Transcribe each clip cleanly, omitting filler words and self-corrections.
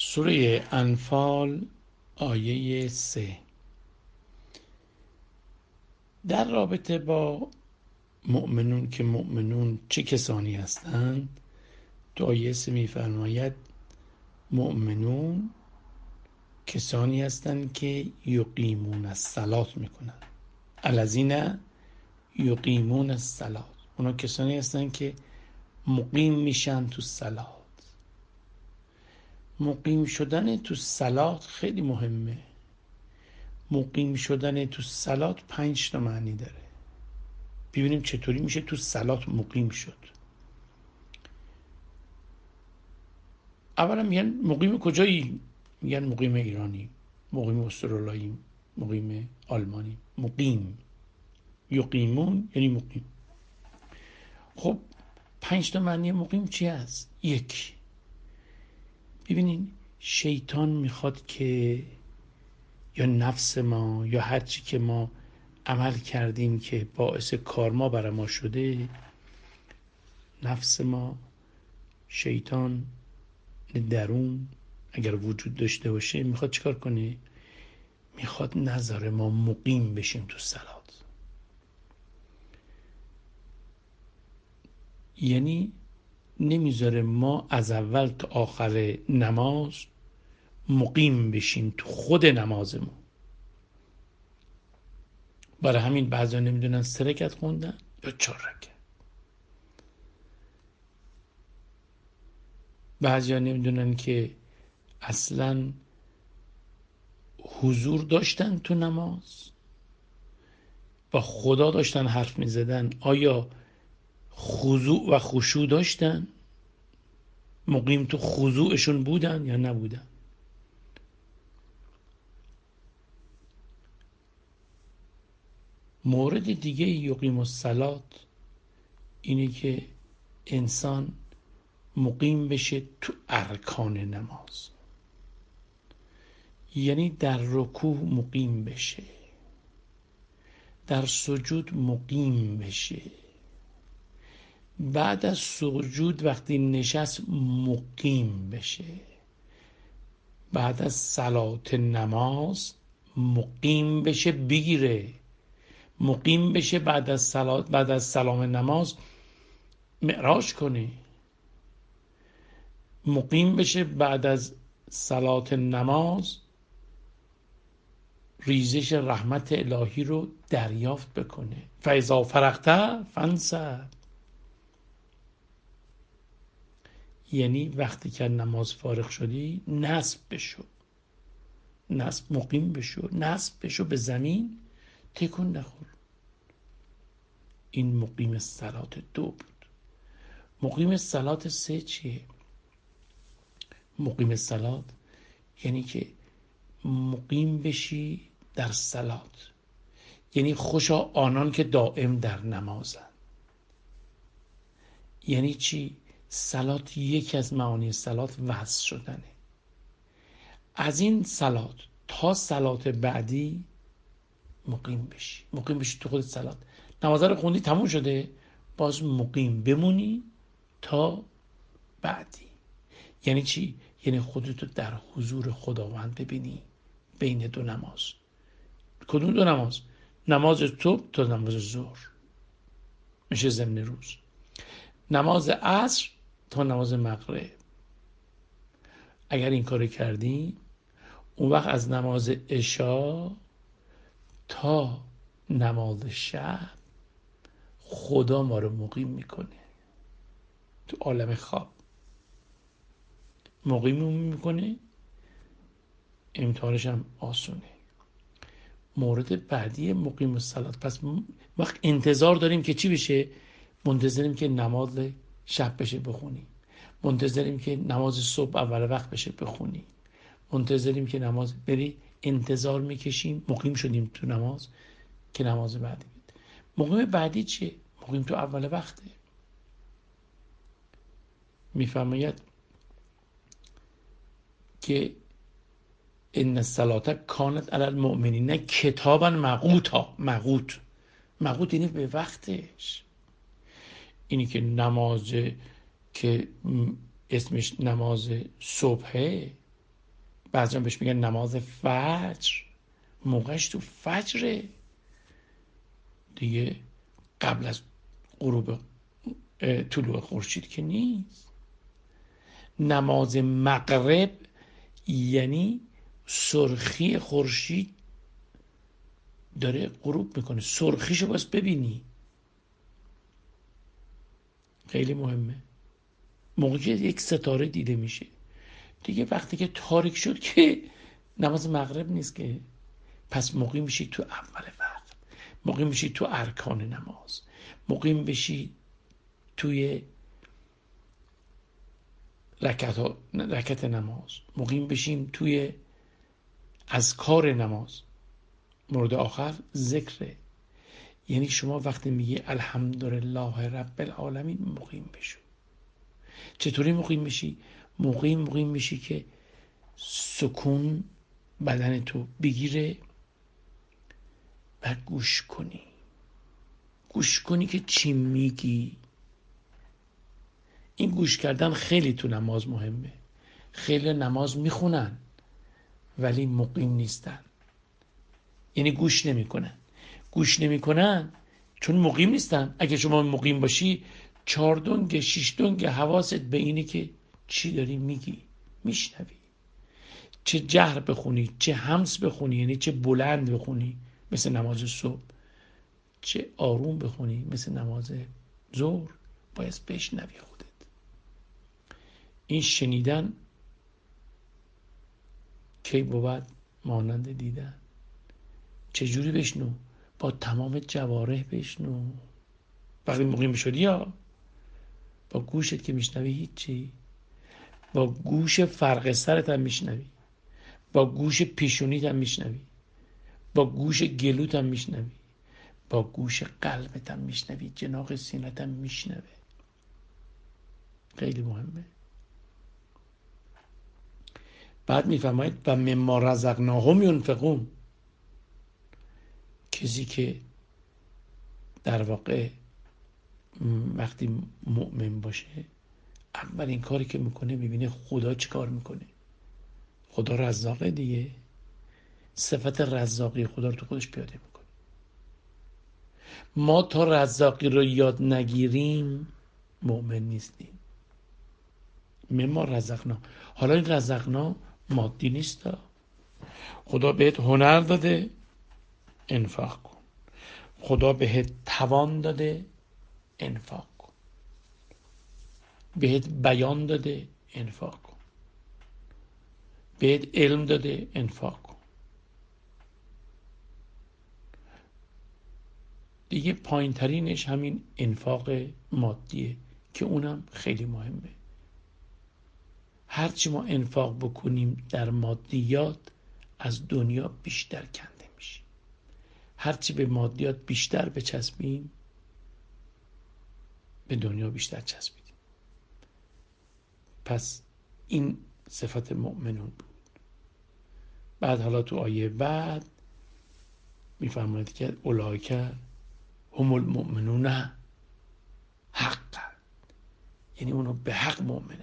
سوره انفال آیه 3 در رابطه با مؤمنون که مؤمنون چه کسانی هستند، تو آیه 3 میفرماید مؤمنون کسانی هستند که یقیمون الصلاة میکنند. الذین یقیمون الصلاة، اونا کسانی هستند که مقیم میشن تو صلات. مقیم شدن تو صلات خیلی مهمه. مقیم شدن تو صلات 5 تا معنی داره. ببینیم چطوری میشه تو صلات مقیم شد. اولا میگن مقیم کجایی؟ میگن مقیم ایرانی، مقیم استرالایی، مقیم آلمانی. مقیم، یقیمون یعنی مقیم. خب 5 تا معنی مقیم چی هست؟ 1، ببینین شیطان میخواد که یا نفس ما یا هر چی که ما عمل کردیم که باعث کارما برای ما شده، نفس ما، شیطان درون اگر وجود داشته باشه میخواد چیکار کنه؟ میخواد نذاره ما مقیم بشیم تو صلات. یعنی نمیذاره ما از اول تا آخر نماز مقیم بشیم تو خود نمازمون. برای همین بعضا نمیدونن 3 رکعت خوندن یا 4 رکعت. بعضیا نمیدونن که اصلا حضور داشتن تو نماز، با خدا داشتن حرف میزدن. آیا خضوع و خشوع داشتن؟ مقیم تو خضوعشون بودن یا نبودن؟ مورد دیگه یقیم الصلاة اینه که انسان مقیم بشه تو ارکان نماز. یعنی در رکوع مقیم بشه، در سجود مقیم بشه، بعد از سجود وقتی نشست مقیم بشه، بعد از صلات نماز مقیم بشه، بگیره مقیم بشه، بعد از صلات، بعد از سلام نماز معراج کنه، مقیم بشه بعد از صلات نماز ریزش رحمت الهی رو دریافت بکنه. فاذا فرغت فانصب، یعنی وقتی که نماز فارغ شدی نصب بشو، نصب مقیم بشو، نصب بشو به زمین، تکون نخور. این مقیم صلات 2 بود. مقیم صلات 3 چیه؟ مقیم صلات یعنی که مقیم بشی در صلات، یعنی خوشا آنان که دائم در نمازن. یعنی چی؟ صلات یکی از معانی صلات وصل شدنه. از این صلات تا صلات بعدی مقیم بشی، مقیم بشی تو خود صلات. نماز رو خوندی تموم شده، باز مقیم بمونی تا بعدی. یعنی چی؟ یعنی خودتو در حضور خداوند ببینی بین 2 نماز. کدوم 2 نماز؟ نماز صبح تا نماز ظهر میشه ضمن روز، نماز عصر تا نماز مغرب. اگر این کار کردی اون وقت از نماز عشا تا نماز شب خدا ما رو مقیم میکنه تو عالم خواب. مقیممون میکنه، امتحانش هم آسونه. مورد بعدی مقیم الصلاة. پس وقت انتظار داریم که چی بشه؟ منتظریم که نماز شب بشه بخونیم، منتظریم که نماز صبح اول وقت بشه بخونیم، منتظریم که نماز بری، انتظار میکشیم. مقیم شدیم تو نماز که نماز بعدی بید. مقیم بعدی چیه؟ مقیم تو اول وقته. میفرماید که ان الصلاة کانت علی المؤمنین کتابا موقوتا. موقوت یعنی به وقتش. اینی که نماز که اسمش نماز صبحه بعضی بهش میگن نماز فجر، موقعش تو فجره دیگه، قبل از غروب طلوع خورشید که نیست. نماز مغرب یعنی سرخی خورشید داره غروب میکنه، سرخیشو باز ببینی، خیلی مهمه. موقعی که یک ستاره دیده میشه دیگه، وقتی که تاریک شد که نماز مغرب نیست که. پس مقیم میشی تو اول وقت، مقیم میشی تو ارکان نماز، مقیم بشی توی رکعت نماز، مقیم بشیم توی اذکار نماز. مورد آخر ذکره، یعنی شما وقتی میگی الحمدلله رب العالمین مقیم بشو. چطوری مقیم بشی؟ مقیم میشی که سکون بدن تو بگیره و گوش کنی که چی میگی. این گوش کردن خیلی تو نماز مهمه. خیلی نماز میخونن ولی مقیم نیستن، یعنی گوش نمیکنن چون مقیم نیستن. اگه شما مقیم باشی 4 دنگ 6 دنگ حواست به اینه که چی داری میگی، میشنوی. چه جهر بخونی، چه همس بخونی، یعنی چه بلند بخونی مثل نماز صبح، چه آروم بخونی مثل نماز ظهر، باید بشنوی خودت. این شنیدن کی بود مانند دیدن. چجوری بشنو؟ با تمام جوارح بشنو. وقتی مقیم شدی یا با گوشت که میشنوی هیچی، با گوش فرق سرت هم میشنوی، با گوش پیشونیت هم میشنوی، با گوش گلوت هم میشنوی، با گوش قلبت هم میشنوی، جناق سینت هم میشنوه. خیلی مهمه. بعد میفرمایید و مما رزقناهم ینفقون. کسی که در واقع وقتی مؤمن باشه اولین کاری که میکنه میبینه خدا چی کار میکنه. خدا رزاقه دیگه، صفت رزاقی خدا رو تو خودش پیاده میکنه. ما تا رزاقی رو یاد نگیریم مؤمن نیستیم. مما رزقنا، حالا این رزقنا مادی نیست. خدا بهت هنر داده انفاق کن، خدا بهت توان داده انفاق کن، بهت بیان داده انفاق کن، بهت علم داده انفاق کن. دیگه پایین ترینش همین انفاق مادیه که اونم خیلی مهمه. هرچی ما انفاق بکنیم در مادیات از دنیا بیشتر کنده میشیم. هرچی به مادیات بیشتر بچسبیم به دنیا بیشتر چسبیدیم. پس این صفت مؤمنون بود. بعد حالا تو آیه بعد میفرماید که اولئک هم المؤمنون حقا، یعنی اونو به حق مؤمنن.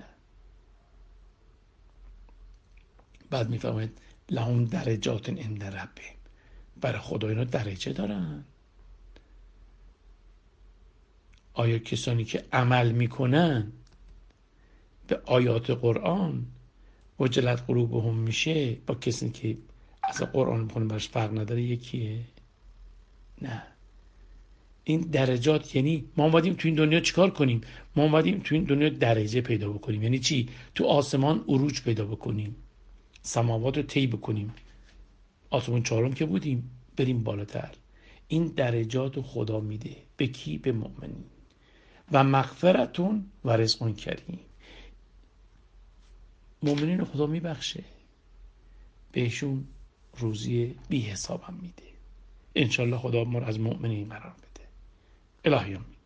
بعد میفرماید لهم درجات عند ربهم، برای خدا اینا درجه دارن. آیا کسانی که عمل میکنن به آیات قرآن وجلت قلوبهم میشه با کسی که از قرآن میخونه برش فرق نداره یکیه؟ نه. این درجات یعنی ما اومدیم تو این دنیا چیکار کنیم؟ ما اومدیم تو این دنیا درجه پیدا بکنیم. یعنی چی؟ تو آسمان عروج پیدا بکنیم، سماوات رو طی بکنیم. آسمان 4 که بودیم بریم بالاتر. این درجات رو خدا میده به کی؟ به مؤمنین. و مغفرتون و رزق کریم. مؤمنین رو خدا میبخشه، بهشون روزی بی حساب هم میده. انشالله خدا ما رو از مؤمنین قرار بده. الهی آمین.